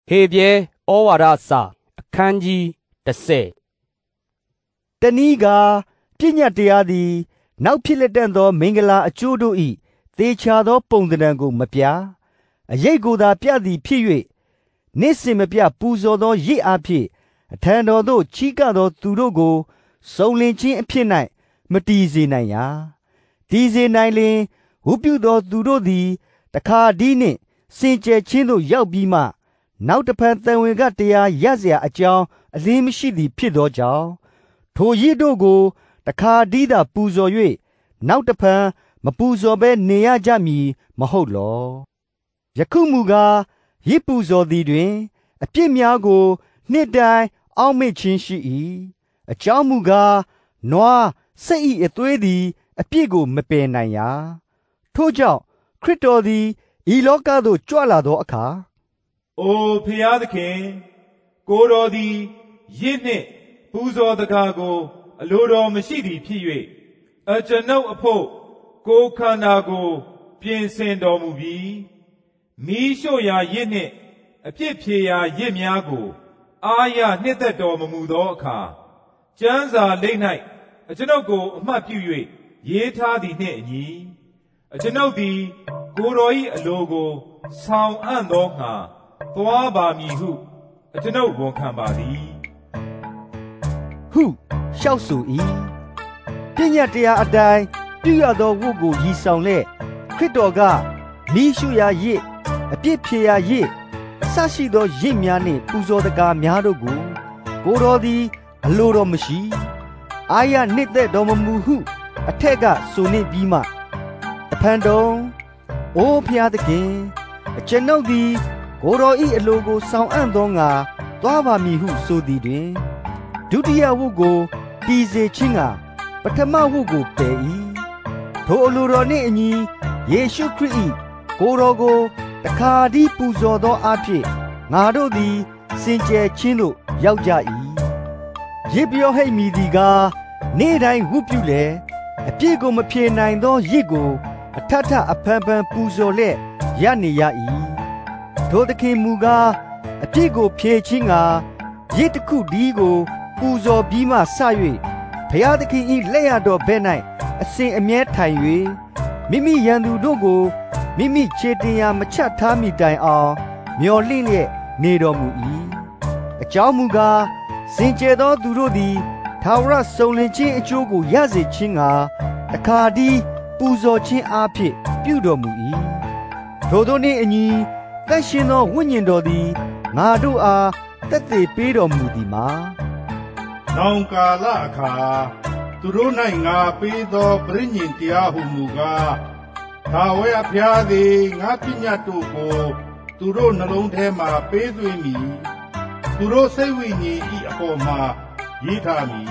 ဟေပြဲဩဝါဒစာအခန်းကြီး30 တနည်းကပညတ်တရားသည်နောက်ဖြစ်လက်တန့်သောမင်္ဂလာအကျိုးတို့၏သေချာသောပုံသဏ္ဍာန်ကိုမပြအရေးကိုသာပြသည်ဖြစ်၍နေ့စဉ်မပြပူဇော်သောရစ်အားဖြင့်အထံတော်သို့ချီးကပ်သောသူတို့ကိုစုံလင်ခြင်းအဖြစ်၌မတည်စေနိုင်ရာတည်စေနိုင်လျှင်ဝုပြုသောသူတို့သည်တခါဒီနှင့်စင်ကြယ်ခြင်းသို့ရောက်ပြီးမှနောက်တစ်ဖန်တန်ဝင်ကတရားရเสียအကြောင်းအလင်းမရှိသည်ဖြစ်သောကြောင့်ထိုရစ်တို့ကိုတခါဒီသာပူဇော်၍နောက်တစ်ဖန်မပူဇော်ဘဲနေရကြမည်မဟုတ်လောယခုမူကားရစ်ပူဇော်သည်တွင်အပြစ်များကိုနှစ်တိုင်းအောက်မေ့ခြင်းရှိ၏အကြောင်းမူကားနွားစိတ်၏အသွေးသည်အပြစ်ကိုမပယ်နိုင်ရာထို့ကြောင့်ခရစ်တော်သည်ဤလောကသို့ကြွလာသောအခါအိုဖျားသခင်ကိုတော်သည်ရစ်နှင့်ပူဇော်တကားကိုအလိုတော်မရှိသည်ဖြစ်၍အကျွန်ုပ်အဖို့ကိုခန္ဓာကိုပြင်ဆင်တော်မူပြီးမီးရှို့ရာရစ်နှင့်အပြစ်ဖြေရာရစ်များကိုအာရနှစ်သက်တော်မမူသောအခါကျမ်းစာလိမ့်၌အကျွန်ုပ်ကိုအမှတ်ပြု၍ရေးထားသည်နှင့်အညီအကျွန်ုပ်သည်ကိုတော်၏အလိုကိုဆောင်အံ့သောငှာသွားပါမည်ဟုအကျွန်ုပ်ဝန်ခံပါသည်ဟုလျှောက်ဆို၏ပညတ်တရားအတိုင်းပြုရသောဝတ်ကိုရည်ဆောင်လက်ခရစ်တော်ကမိရှုရာရစ်အပြစ်ဖြေရာရစ်အဆရှိသောရစ်များနှင့်ပူဇော်တကားများတို့ကိုတော်သည်အလိုတော်မရှိအာရနှစ်သက်တော်မမူဟုအထက်ကဆိုနေပြီးမှတဖန်တုံးအိုဖျားသခင်အကျွန်ုပ်သည်ကိုတော်ဤအလိုကိုဆောင်အံ့သောငါသွားပါမည်ဟုဆိုသည်တွင်ဒုတိယဝတ်ကိုတည်စေခြင်းကပထမဝတ်ကိုပယ်၏ထိုအလိုတော်နှင့်အညီယေရှုခရစ်၏ကိုတော်ကိုတခါတည်းပူဇော်သောအဖြစ်ငါတို့သည်စင်ကြယ်ခြင်းသို့ရောက်ကြ၏ရစ်ပြောဟိတ်မီသည်ကားနေ့တိုင်းဝတ်ပြုလေအပြစ်ကိုမဖြေနိုင်သောရစ်ကိုအထထအဖန်ဖန်ပူဇော်လက်ရနေရ၏ထိုသခင်မူကားအပြစ်ကိုဖြေခြင်းကရစ်တစ်ခုဒီကိုပူဇော်ပြီးမှဆ၍ဘုရားသခင်၏လက်ရတော်ဘက်၌အစဉ်အမြဲထိုင်၍မိမိရန်သူတို့ကိုမိမိခြေတင်ရာမချထားမိတိုင်အောင်မျော်လင့်လျက်နေတော်မူ၏အကြောင်းမူကားစင်ကြယ်သောသူတို့သည်ထာဝရစုံလင်ခြင်းအကျိုးကိုရစေခြင်းကတခါတည်းပူဇော်ခြင်းအားဖြင့်ပြုတော်မူ၏ထိုတို့နှင့်အညီတန်ရှင်သောဝိညာဉ်တော်သည်ငါတို့အားသက်သေပေးတော်မူသည်မှာနောင်ကာလအခါသူတို့၌ငါပေးသောပရိညင်တရားဟုမူကားထာဝရဘုရားသည်ငါပညတ်တို့ကိုသူတို့နှလုံးထဲမှပေးသွင်းမည်သူတို့စိတ်ဝိညာဉ်၏အပေါ်မှာရေးထားမည်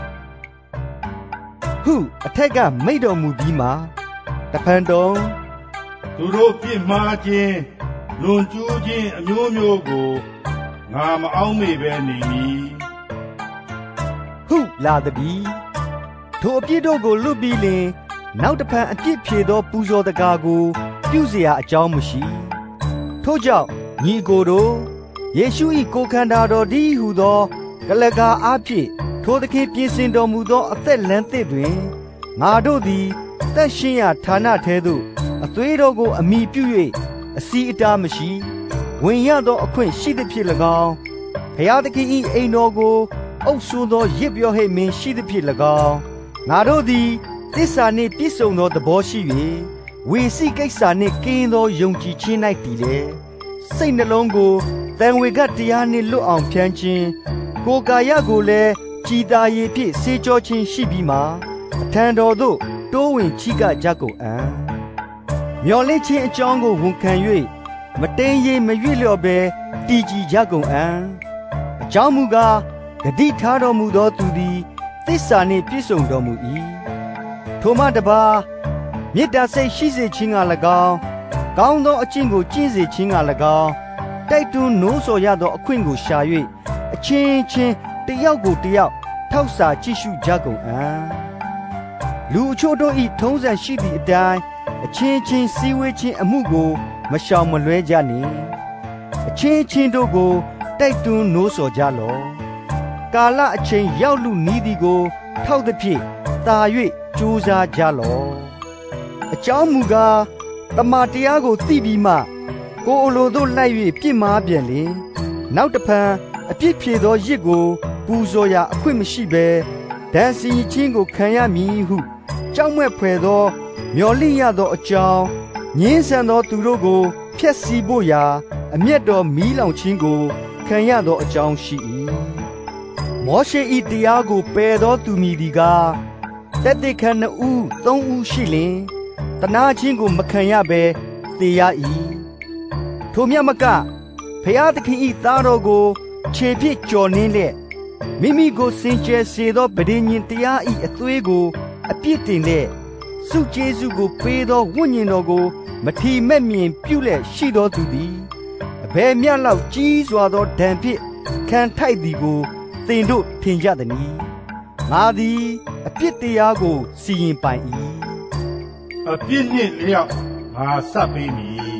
ဟုအထက်ကမိန့်တော်မူပြီးမှတဖန်တုံးသူတို့ပြစ်မှားခြင်းလွန်ကျူးခြင်းအမျိုးမျိုးကိုငါမအောက်မေ့ဘဲနေမည်ဟုလာသည်ထိုအပြစ်တို့ကိုလွတ်ပြီးလျှင်နောက်တဖန်အပြစ်ဖြေသောပူဇော်တကားကိုပြုเสียအကြောင်းမရှိထို့ကြောင့်ညီကိုတို့ယေရှု၏ကိုယ်ခန္ဓာတော်တည်းဟုသောကလကာအားဖြင့်ထိုသခင်ပြင်ဆင်တော်မူသောအသက်လမ်းသစ်တွင်ငါတို့သည်သက်ရှင်ရာဌာနထဲသို့အသွေးတော်ကိုအမိပြု၍အစီအတာမရှိဝင်ရသောအခွင့်ရှိသဖြင့်၎င်းဘုရားသခင်၏အိမ်တော်ကိုအုပ်စိုးသောရစ်ပြောဟိတ်မင်းရှိသဖြင့်၎င်းငါတို့သည်သစ္စာနှင့်ပြည့်စုံသောသဘောရှိ၍ဝေစီကိစ္စနှင့်ကင်းသောယုံကြည်ခြင်း၌တည်လေစိတ်နှလုံးကိုတန်ဝေကတရားနှင့်လွတ်အောင်ဖြန်းခြင်းကိုယ်ကာယကိုလည်းကြည်သာရည်ဖြင့်စေကြောခြင်းရှိပြီးမှအထံတော်သို့တိုးဝင်ချီးကပ်ကြကုန်အံ့မျော်လင့်ခြင်းအကြောင်းကိုဝန်ခံ၍မတိမ်ရေမရွေ့လျော့ဘဲတည်ကြည်ကြကုန်အံ့အကြောင်းမူကားဂတိထားတော်မူသောသူသည်သစ္စာနှင့်ပြည့်စုံတော်မူ၏ထိုမှတပါမေတ္တာစိတ်ရှိစေခြင်းက၎င်းကောင်းသောအကျင့်ကိုကျင့်စေခြင်းက၎င်းတိုက်တွန်းနိုးဆော်ရသောအခွင့်ကိုရှာ၍အချင်းချင်းတယောက်ကိုတယောက်ထောက်စာကြည့်ရှုကြကုန်အံ့လူအချို့တို့၏ထုံးစံရှိသည့်အတိုင်းအချင်းချင်းစည်းဝေးခြင်းအမှုကိုမရှောင်မလွဲကြနှင့်ချင်းချင်းတို့ကိုတိုက်တွန်းနှိုးဆော်ကြလော့ကာလအချိန်ရောက်လူနီးသည်ကိုထောက်သဖြင့်သာ၍ကြိုးစားကြလော့အကြောင်းမူကားတမန်တရားကိုသိပြီးမှကိုယ်အလိုသို့လိုက်၍ပြစ်မှားပြန်လင်နောက်တစ်ဖန်အပြစ်ဖြေသောရစ်ကိုပူဇော်ရာအခွင့်မရှိဘဲဒဏ်စီခြင်းကိုခံရမည်ဟုကြောက်မက်ဖွယ်သောမျော်လင့်ရသောအကြောင်းငြင်းဆန်သောသူတို့ကိုဖျက်ဆီးဖို့ရာအမျက်တော်မီးလောင်ခြင်းကိုခံရသောအကြောင်းရှိ၏မောရှေ၏တရားကိုပယ်သောသူမည်သည်ကားတက်တဲ့ခံ2ဦး3ဦးရှိလျင်တနာခြင်းကိုမခံရဘဲသေရ၏ထိုမြတ်မကဖျားသခင်၏သားတော်ကိုခြေဖြင့်ကြော်နှင်းလျက်မိမိကိုစင်ကြယ်စေသောဗဒိညင်တရား၏အသွေးကိုအပြစ်တင်လျက်စုကျေးဇူးကိုပေးသောဝိညာဉ်တော်ကိုမထီမဲ့မြင်ပြုလျက်ရှိသောသူသည်အဘယ်မျှလောက်ကြီးစွာသောဒဏ်ဖြင့်ခံထိုက်သည်ကိုသင်တို့ထင်ကြသနည်းငါသည်အပြစ်တရားကိုစီရင်ပိုင်၏အပြစ်နှင့်လျောက်ငါဆပ်ပေးမည်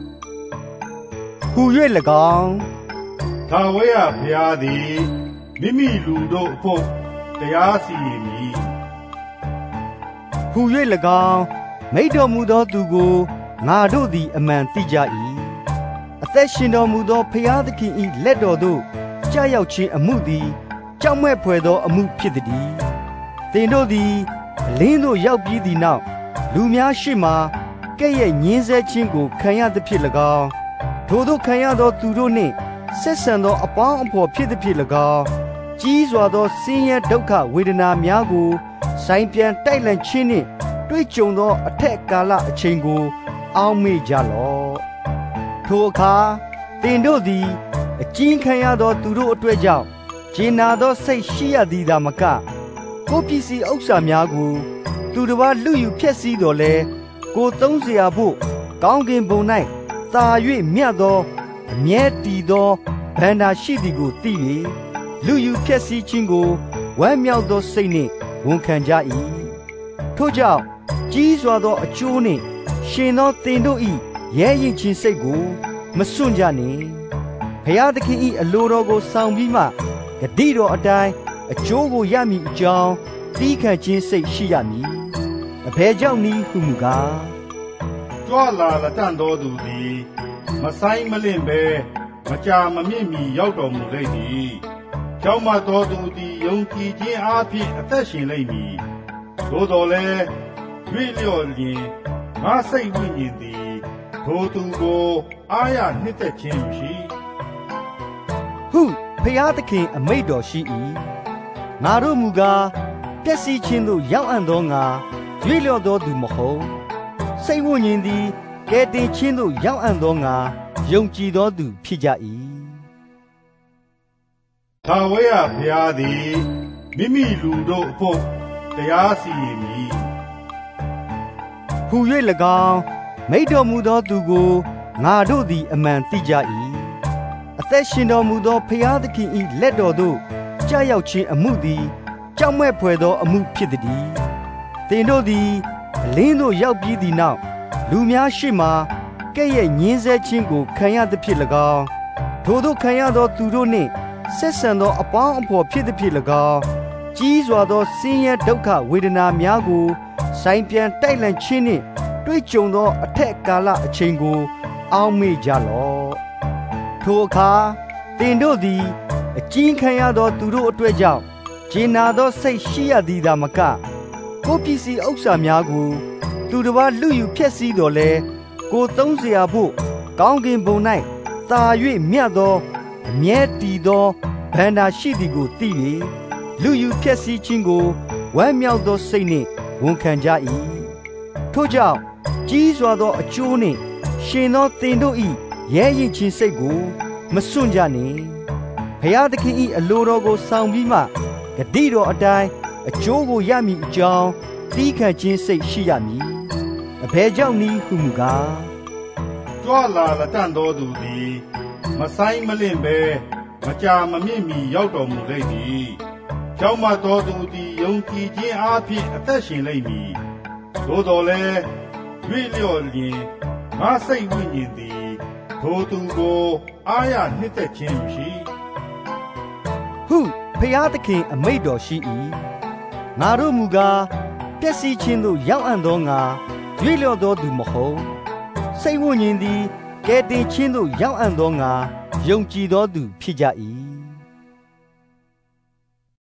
ဟူ၍၎င်းထာဝရဘုရားသည်မိမိလူတို့အဖို့တရားစီရင်မည်ဟူ၍၎င်းမိန့်တော်မူသောသူကိုငါတို့သည်အမှန်သိကြ၏အသက်ရှင်တော်မူသောဘုရားသခင်၏လက်တော်သို့ကြာရောက်ခြင်းအမှုသည်ကြောက်မက်ဖွယ်သောအမှုဖြစ်သည်သင်တို့သည်အလင်းသို့ရောက်ပြီးသည့်နောက်လူများရှေ့မှကဲ့ရဲ့ညှင်းဆဲခြင်းကိုခံရသဖြင့်၎င်းထိုသို့ခံရသောသူတို့နှင့်ဆက်ဆံသောအပေါင်းအဖော်ဖြစ်သဖြင့်၎င်းကြီးစွာသောဆင်းရဲဒုက္ခဝေဒနာများကိုဆိုင်ပြန်တိုက်လန့်ခြင်းနှင့်တွေ့ကြုံသောအထက်ကာလအချိန်ကိုအောက်မေ့ကြလော့ထိုအခါသင်တို့သည်အကျဉ်းခံရသောသူတို့အတွက်ကြောင့်ဂျေနာသောစိတ်ရှိရသည်သာမကကိုယ်ပစ္စည်းဥစ္စာများကိုသူတစ်ပါးလူယူဖျက်ဆီးတော်လဲကိုသုံးเสียဖို့ကောင်းကင်ဘုံ၌သာ၍မြတ်သောအမြဲတည်သောဗန္တာရှိသည်ကိုသိ၍လူယူဖျက်ဆီးခြင်းကိုဝမ်းမြောက်သောစိတ်နှင့်ဝန်ခံကြ၏ထို့ကြောင့်ကြီးစွာသောအကျိုးနှင့်ရှင်သောသင်တို့၏ရဲရင်ခြင်းစိတ်ကိုမစွန့်ကြနှင့်ဘုရားသခင်၏အလိုတော်ကိုဆောင်ပြီးမှဂတိတော်အတိုင်းအကျိုးကိုရမည်အကြောင်းသီးခံခြင်းစိတ်ရှိရမည်အဘယ်ကြောင့်နည်းဟုမူကားကြွလာလက်တန့်သောသူသည်မဆိုင်မလင့်ဘဲမကြာမမြင့်မီရောက်တော်မူလိမ့်မည်ကြောင့်မတော်သူသည်ယုံကြည်ခြင်းအားဖြင့်အသက်ရှင်လိမ့်မည်သို့တော်လည်းရွေ့လျော့လျင်ငါစိတ်ဝိညာဉ်သည်ထိုသူကိုအားရနှစ်သက်ခြင်းရှိဟုဖျားသခင်အမိန့်တော်ရှိ၏ငါတို့မူကားပျက်စီးခြင်းသို့ရောက်အံ့သောငါရွေ့လျော့သောသူမဟုတ်စိတ်ဝိညာဉ်သည်ကယ်တင်ခြင်းသို့ရောက်အံ့သောငါယုံကြည်သောသူဖြစ်ကြ၏ထာဝရဘုရားသည်မိမိလူတို့အဖို့တရားစီရင်မည်ဟူ၍၎င်းမိန့်တော်မူသောသူကိုငါတို့သည်အမှန်သိကြ၏အသက်ရှင်တော်မူသောဘုရားသခင်၏လက်တော်သို့ကြာရောက်ခြင်းအမှုသည်ကြောက်မက်ဖွယ်သောအမှုဖြစ်သည်သင်တို့သည်အလင်းသို့ရောက်ပြီးသည့်နောက်လူများရှေ့မှကဲ့ရဲ့ညှင်းဆဲခြင်းကိုခံရသဖြင့်၎င်းထိုသို့ခံရသောသူတို့နှင့်ဆက်ဆံသောအပေါင်းအဖော်ဖြစ်သဖြင့်၎င်းကြီးစွာသောဆင်းရဲဒုက္ခဝေဒနာများကိုဆိုင်ပြန်တိုက်လန့်ခြင်းနှင့်တွေ့ကြုံသောအထက်ကာလအချိန်ကိုအောက်မေ့ကြလော့ထိုအခါသင်တို့သည်အကျဉ်းခံရသောသူတို့အတွက်ကြောင့်ဂျေနာသောစိတ်ရှိရသည်သာမကကိုယ်ပစ္စည်းဥစ္စာများကိုသူတစ်ပါးလူယူဖျက်ဆီးတော်လဲကိုသုံးเสียဖို့ကောင်းကင်ဘုံ၌သာ၍မြတ်သောအမြဲတည်သောဗန္တာရှိသည်ကိုသိ၍လူယူဖျက်ဆီးခြင်းကိုဝမ်းမြောက်သောစိတ်နှင့်ဝန်ခံကြ၏ထို့ကြောင့်ကြီးစွာသောအကျိုးနှင့်ရှင်သောသင်တို့၏ရဲရင်ခြင်းစိတ်ကိုမစွန့်ကြနှင့်ဘုရားသခင်၏အလိုတော်ကိုဆောင်ပြီးမှဂတိတော်အတိုင်းအကျိုးကိုရမည်အကြောင်းသီးခံခြင်းစိတ်ရှိရမည်အဘယ်ကြောင့်နည်းဟုမူကားကြွလာလက်တန့်သောသူသည်မဆိုင်မလင့်ဘဲမကြာမမြင့်မီရောက်တော်မူလိမ့်မည်ကြောင့်မတော်သူသည်ယုံကြည်ခြင်းအားဖြင့်အသက်ရှင်လိမ့်မည်သို့တော်လည်းရွေ့လျော့လျင်ငါစိတ်ဝိညာဉ်သည်ထိုသူကိုအားရနှစ်သက်ခြင်းမရှိဟုဖျားသခင်အမိန့်တော်ရှိ၏ငါတို့မူကားပျက်စီးခြင်းသို့ရောက်အံ့သောငါရွေ့လျော့သောသူမဟုတ်စိတ်ဝိညာဉ်သည်ကယ်တင်ခြင်းသို့ရောက်အံ့သောငါယုံကြည်သောသူဖြစ်ကြ၏